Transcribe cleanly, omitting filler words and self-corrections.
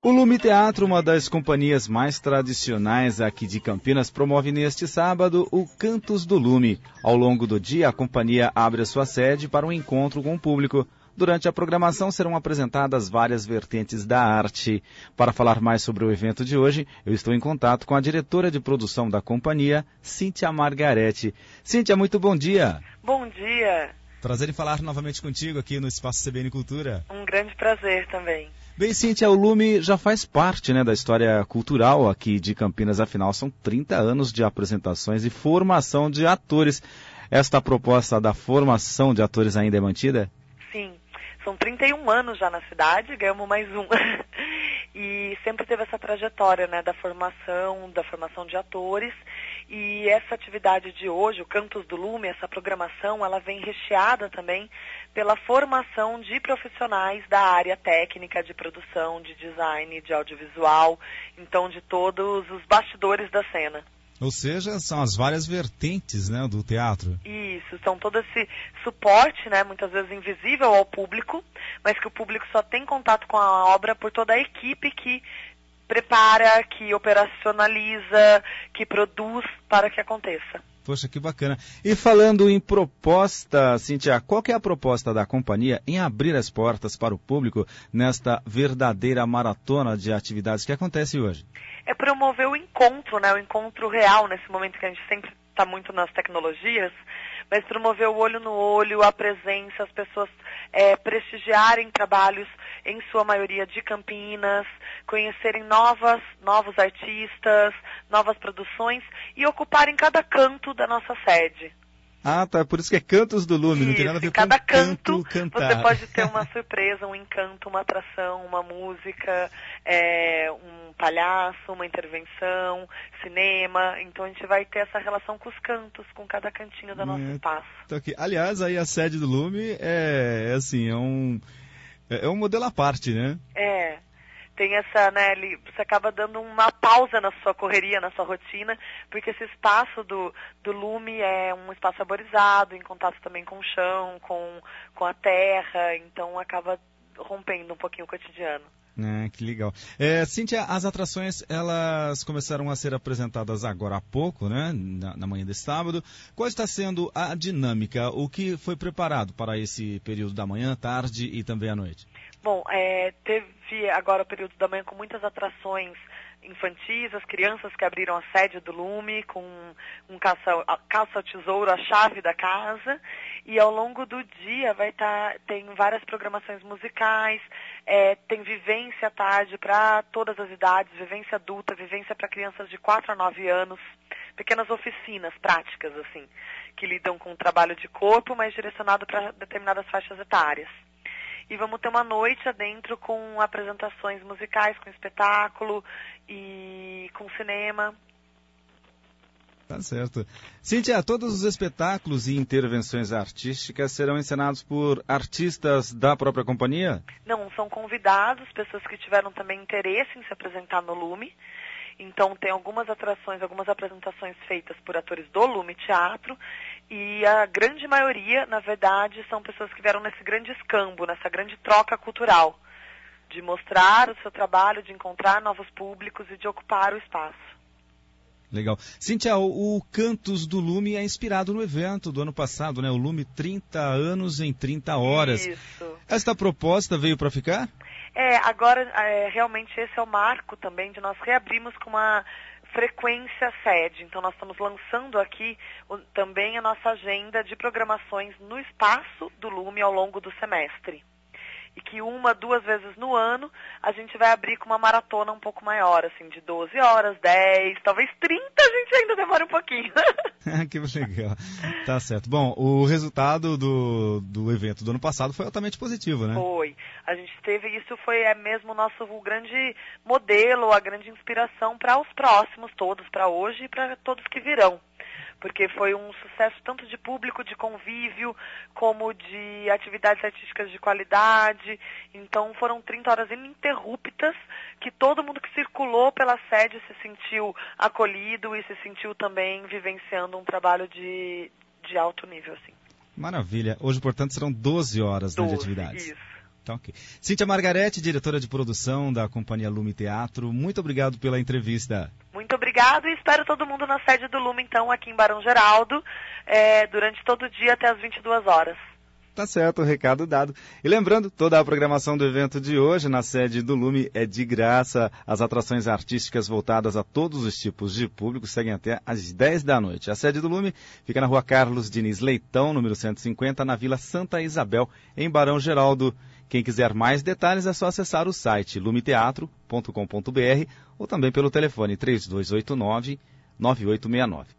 O Lume Teatro, uma das companhias mais tradicionais aqui de Campinas, promove neste sábado o Cantos do Lume. Ao longo do dia, a companhia abre a sua sede para um encontro com o público. Durante a programação serão apresentadas várias vertentes da arte. Para falar mais sobre o evento de hoje, eu estou em contato com a diretora de produção da companhia, Cíntia Margarete. Cíntia, muito bom dia. Bom dia. Prazer em falar novamente contigo aqui no Espaço CBN Cultura. Um grande prazer também. Bem, Cíntia, o Lume já faz parte, da história cultural aqui de Campinas, afinal são 30 anos de apresentações e formação de atores. Esta proposta da formação de atores ainda é mantida? Sim, são 31 anos já na cidade, ganhamos mais um. E sempre teve essa trajetória, da formação de atores. E essa atividade de hoje, o Cantos do Lume, essa programação, ela vem recheada também pela formação de profissionais da área técnica, de produção, de design, de audiovisual, então de todos os bastidores da cena. Ou seja, são as várias vertentes, do teatro. Isso, são todo esse suporte, muitas vezes invisível ao público, mas que o público só tem contato com a obra por toda a equipe que prepara, que operacionaliza, que produz para que aconteça. Poxa, que bacana. E falando em proposta, Cíntia, qual que é a proposta da companhia em abrir as portas para o público nesta verdadeira maratona de atividades que acontece hoje? É promover o encontro, o encontro real, nesse momento que a gente sempre está muito nas tecnologias, mas promover o olho no olho, a presença, as pessoas prestigiarem trabalhos, em sua maioria de Campinas, conhecerem novos artistas, novas produções e ocuparem cada canto da nossa sede. Ah, tá. Por isso que é Cantos do Lume, não tem nada a ver com cada canto cantar. Você pode ter uma surpresa, um encanto, uma atração, uma música, um palhaço, uma intervenção, cinema. Então a gente vai ter essa relação com os cantos, com cada cantinho do nosso espaço. Então, aqui. Aliás, aí a sede do Lume é um modelo à parte, né? Tem essa, você acaba dando uma pausa na sua correria, na sua rotina, porque esse espaço do Lume é um espaço arborizado, em contato também com o chão, com a terra, então acaba rompendo um pouquinho o cotidiano. Que legal. Cíntia, as atrações, elas começaram a ser apresentadas agora há pouco, na manhã desse sábado. Qual está sendo a dinâmica? O que foi preparado para esse período da manhã, tarde e também à noite? Bom, teve agora o período da manhã com muitas atrações infantis, as crianças que abriram a sede do Lume com caça ao tesouro, a chave da casa, e ao longo do dia tem várias programações musicais, tem vivência à tarde para todas as idades, vivência adulta, vivência para crianças de 4 a 9 anos, pequenas oficinas práticas, que lidam com o trabalho de corpo, mas direcionado para determinadas faixas etárias. E vamos ter uma noite adentro com apresentações musicais, com espetáculo e com cinema. Tá certo. Cíntia, todos os espetáculos e intervenções artísticas serão encenados por artistas da própria companhia? Não, são convidados, pessoas que tiveram também interesse em se apresentar no Lume. Então tem algumas apresentações feitas por atores do Lume Teatro e a grande maioria, na verdade, são pessoas que vieram nesse grande escambo, nessa grande troca cultural, de mostrar o seu trabalho, de encontrar novos públicos e de ocupar o espaço. Legal. Cíntia, o Cantos do Lume é inspirado no evento do ano passado, o Lume 30 anos em 30 horas. Isso. Esta proposta veio para ficar? Agora realmente esse é o marco também de nós reabrirmos com uma frequência sede. Então nós estamos lançando aqui também a nossa agenda de programações no espaço do Lume ao longo do semestre. E que 1-2 vezes no ano a gente vai abrir com uma maratona um pouco maior, de 12 horas, 10, talvez 30, a gente ainda demora um pouquinho. Que legal. Tá certo. Bom, o resultado do evento do ano passado foi altamente positivo, né? Foi. A gente teve, isso foi mesmo o grande modelo, a grande inspiração para os próximos todos, para hoje e para todos que virão. Porque foi um sucesso tanto de público, de convívio, como de atividades artísticas de qualidade. Então foram 30 horas ininterruptas que todo mundo que circulou pela sede se sentiu acolhido e se sentiu também vivenciando um trabalho de alto nível. Maravilha. Hoje, portanto, serão 12 horas de atividades. Isso. Tá ok. Cíntia Margarete, diretora de produção da Companhia Lume Teatro, muito obrigado pela entrevista. Muito obrigado e espero todo mundo na sede do Lume, então, aqui em Barão Geraldo, durante todo o dia até as 22 horas. Tá certo, o recado dado. E lembrando, toda a programação do evento de hoje na sede do Lume é de graça. As atrações artísticas voltadas a todos os tipos de público seguem até às 10 da noite. A sede do Lume fica na rua Carlos Diniz Leitão, número 150, na Vila Santa Isabel, em Barão Geraldo. Quem quiser mais detalhes é só acessar o site lumeteatro.com.br ou também pelo telefone 3289-9869.